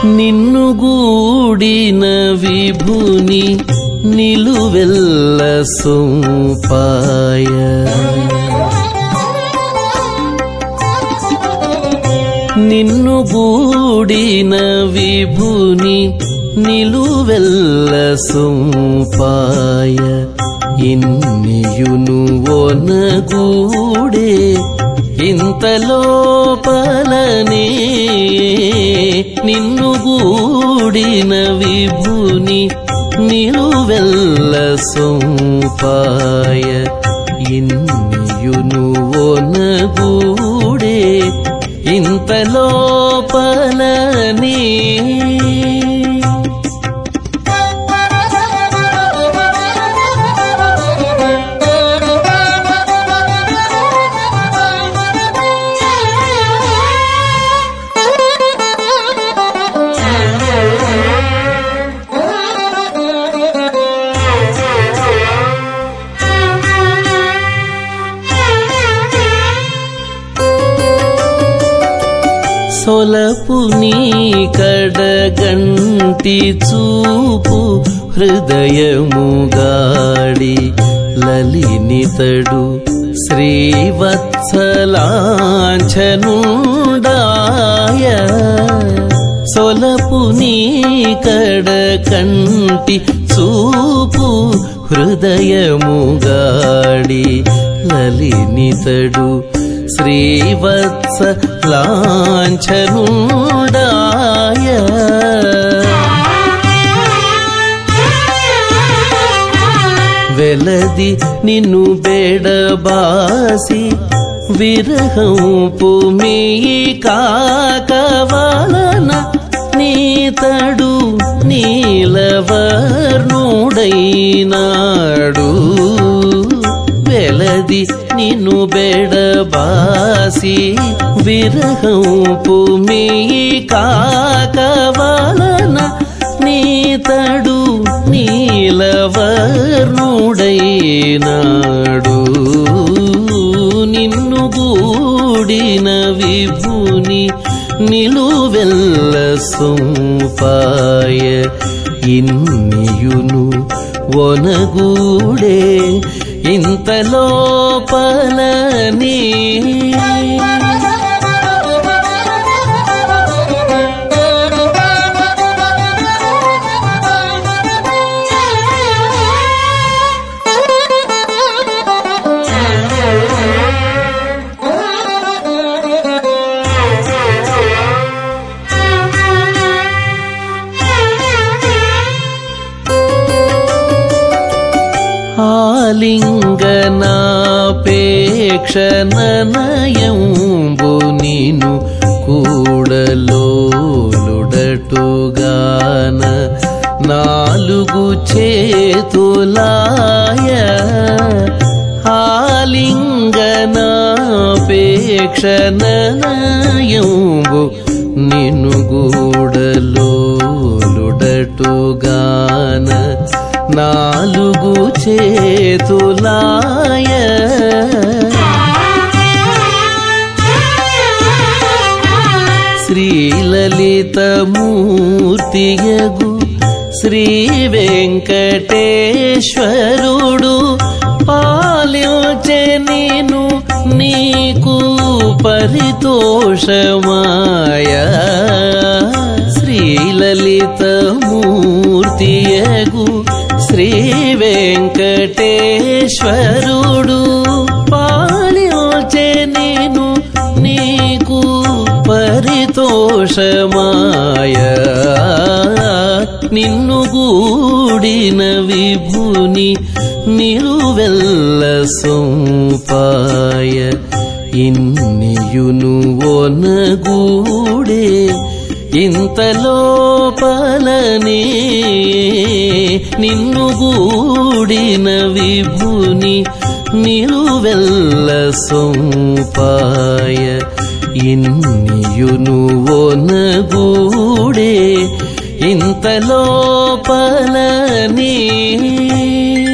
నిన్ను గూడిన విభుని నిలువెల్ల సొంపాయ నిన్ను గూడిన విభుని నిలువెల్ల సొంపాయ ఇన్నియును ఒనగూడే ఇంత లోపలనే నిన్ను గూడిన విభుని నిలువెల్ల సొంపాయ ఇన్నియును ఒనగూడే ఇంత లోపలనే సొలపు నీ కడగంటి చూపు హృదయముగాడి లలినితడు శ్రీవత్సలాంఛనుడాయ సొలపు నీ కడకంటి చూపు హృదయముగాడి లలినితడు శ్రీవత్సలాంఛనుడాయ వెలది నిన్ను బెడబాసి విరహంపు మీ కాకవలన నీతడు నీలవర్ణుడైనాడు వెలది నిన్ను బెడబాసి విరహంపు మీ కాకవలన నీతడు నీలవర్ణుడైనాడు నిన్ను గూడిన విభుని నిలువెల్ల సొంపాయ ఇన్నియును ఒనగూడే ఇంత లోపలనే ఆలింగనాపేక్షననయంబు నీను కూడలోలుడటుగాన నాలుగు చేతులాయ ఆలింగనాపేక్షననయంబు నిన్ను కూడలోలుడటుగాన నాలుగు చేతులాయ శ్రీలలితమూర్తియగు శ్రీ వెంకటేశ్వరుడు పాలించె నీను నీకు పరితోషమాయ శ్రీలలితమూర్తియగు శ్రీ వెంకటేశ్వరుడు పాలించె నీను నీకు పరితోషమాయ నిన్ను గూడిన విభుని నిలువెల్ల సొంపాయ ఇన్నియును ఒనగూడే ఇంత లోపలనే నిన్ను గూడిన విభుని నిలువెల్ల సొంపాయ ఇన్నియును ఒనగూడే ఇంత లోపలనే